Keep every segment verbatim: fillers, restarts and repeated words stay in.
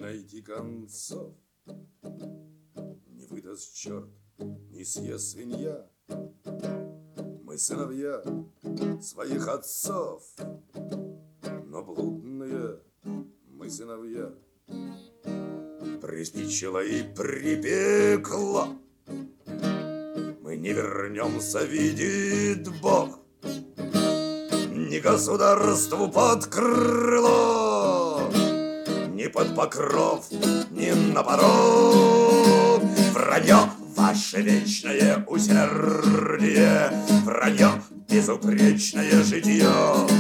найти концов. Не выдаст черт, не съест свинья. Мы сыновья своих отцов, но блудные мы сыновья. Приспичило и припекло, мы не вернемся, видит Бог. Ни государству под крыло, ни под покров, ни на порог. Вранье ваше вечное усердие, вранье безупречное житье.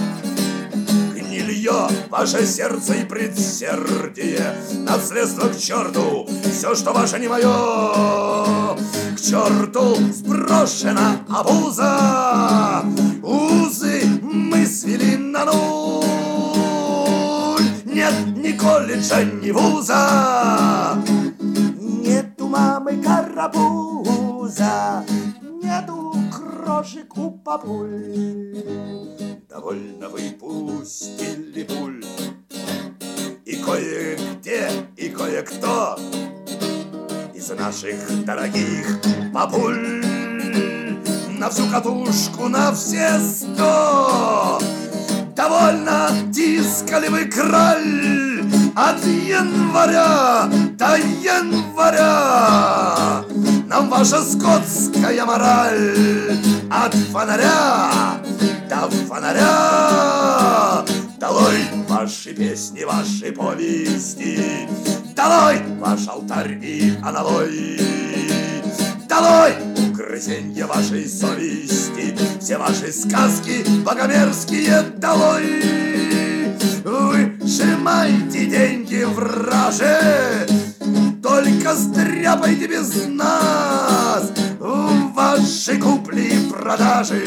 Гнилье ваше сердце и предсердие, наследство к черту, все, что ваше, не мое. К черту сброшена обуза, узы мы свели на нуль. Нет ни колледжа, ни вуза, нету мамы карапуза, нету крошек у папуль. Довольно выпустили пуль, и кое-где, и кое-кто из наших дорогих папуль на всю катушку, на все сто. Довольно тискали вы краль от января до января. Нам ваша скотская мораль от фонаря до фонаря. Долой ваши песни, ваши повести, долой ваш алтарь и аналой, долой угрызенья вашей совести, все ваши сказки богомерзкие долой. Вы сжимайте деньги враже, только стряпайте без нас ваши купли и продажи.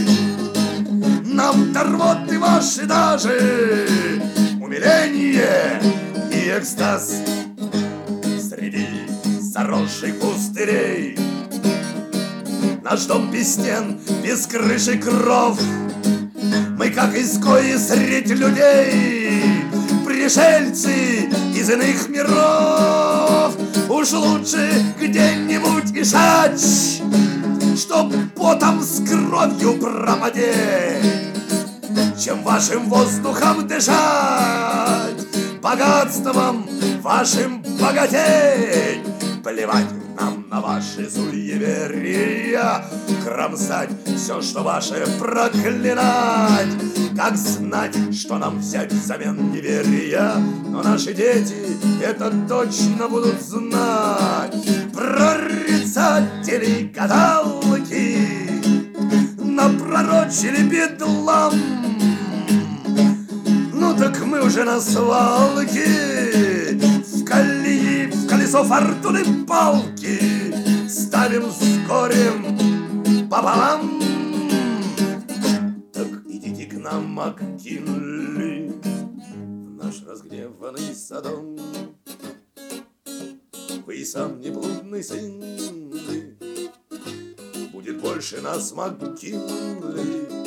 Нам торвоты ваши даже умиление и экстаз. Среди заросших пустырей наш дом без стен, без крыши кров. Мы как изгои средь людей, пришельцы из иных миров. Уж лучше где-нибудь ишать, чтоб потом с кровью пропадеть, чем вашим воздухом дышать, богатством вашим богатеть. Плевать нам на ваши суеверия, кромсать все, что ваше, проклинать. Как знать, что нам взять взамен неверия? Но наши дети это точно будут знать. Прорицатели гадалки напророчили бедлам. Ну так мы уже на свалке, в колеи, в колесо фортуны палки ставим с горем пополам. Так идите к нам, МакКинли, в наш разгневанный Содом. Вы и сам не блудный сын, будет больше нас, МакКинли.